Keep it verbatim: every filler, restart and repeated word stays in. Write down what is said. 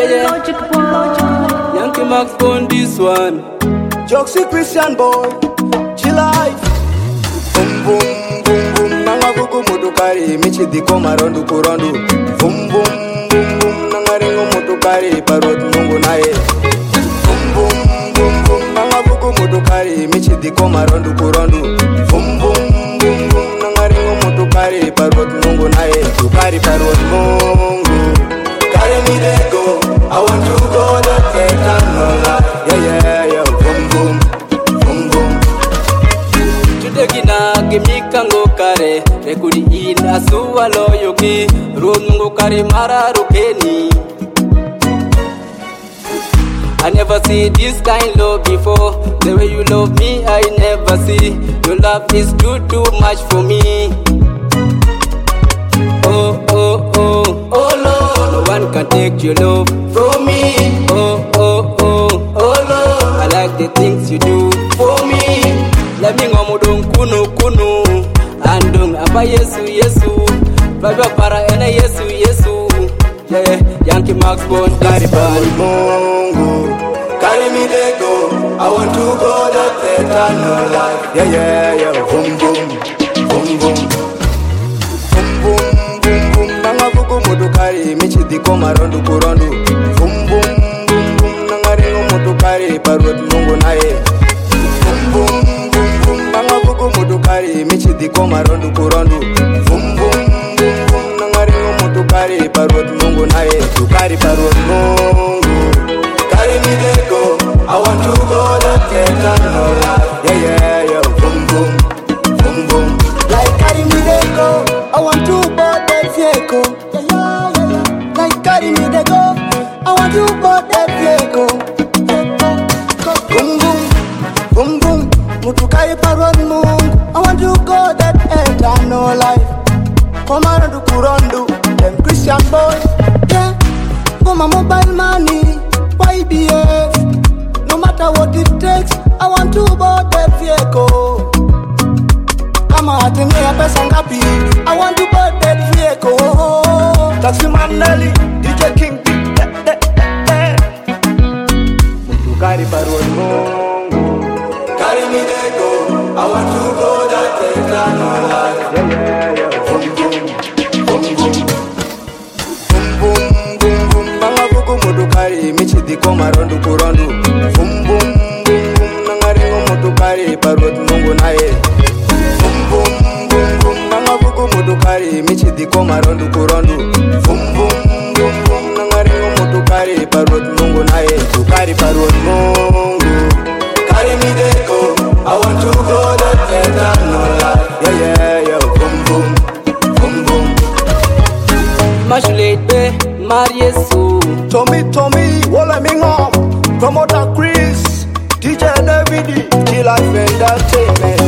Logic one. Yankee Max on this one. Joxy Christian boy, chill life. Boom boom boom boom, nanga vuku motukari, michi diko marondu kurondu. Boom boom boom boom, nanga ringo motukari, parot mungu nae. Boom boom boom boom, nanga vuku motukari, michi diko marondu kurondu. Boom boom boom boom, nanga ringo motukari, parot mungu nae. Tukari parot mungu, carry me there go. I want to go the eternal life. Yeah yeah yeah. Gina gimika ngokare rekudi ina suwa loyoki run ngokare mara rukeni. I never see this kind love before. The way you love me I never see. Your love is too too much for me. Oh oh oh oh Lord, no one can take your love from me. Oh oh oh oh Lord, I like the things you do for me. Let me go mudung kunu kunu andung apa Yesu Yesu baba para ena Yesu Yesu yeah Yankee Max born carry Mungu carry me there go. I want to go that eternal life. Yeah yeah yeah. Boom boom boom boom boom boom boom boom. Nanga vuku motukari michi diko marondu kurondu. Boom boom boom boom. Nanga ringo motukari parot mungu nae. Boom boom motukari michi diko marondu kurondu. Boom boom boom boom, nanga ringo motukari parot mungu nae. Tukari parot mungu, carry me there go. I want to go that eternal life. Yeah yeah yeah. Boom boom boom boom, like carry me there go. I want to board that vehicle. Yeah yeah yeah yeah. Like carry me there go. I want to board that vehicle. Boom boom boom boom, mutukari parot mungu. I want to go that eternal life. Come on to Kurondu, them Christian boy. Yeah, go my mobile money, Y B F. No matter what it takes, I want to buy that vehicle. Come on, to me a person happy. I want to buy that vehicle. Taxi man Nelly, D J King, Mutukari Parwan Mungu, carry me there go. I want to go that eternal life. Yeah, yeah, yeah. Boom, boom, boom, boom. Boom, boom, boom, boom. Nanga vuku motukari, michi diko marondu kurondu. Boom, boom, boom, boom. Nanga ringo motukari, parot mungu nae. Boom, boom, boom, boom. Nanga vuku motukari, michi diko marondu kurondu. Boom, boom, boom, boom. Nanga ringo motukari, parot mungu nae. Tukari parot mungu, carry me there go. I want to go that eternal life. Yeah, yeah, yeah. Boom, boom, boom, boom. Mashulete Mariesu Tommy, Tommy, Walla Mingham, Promoter Chris, D J David, G Life Entertainment.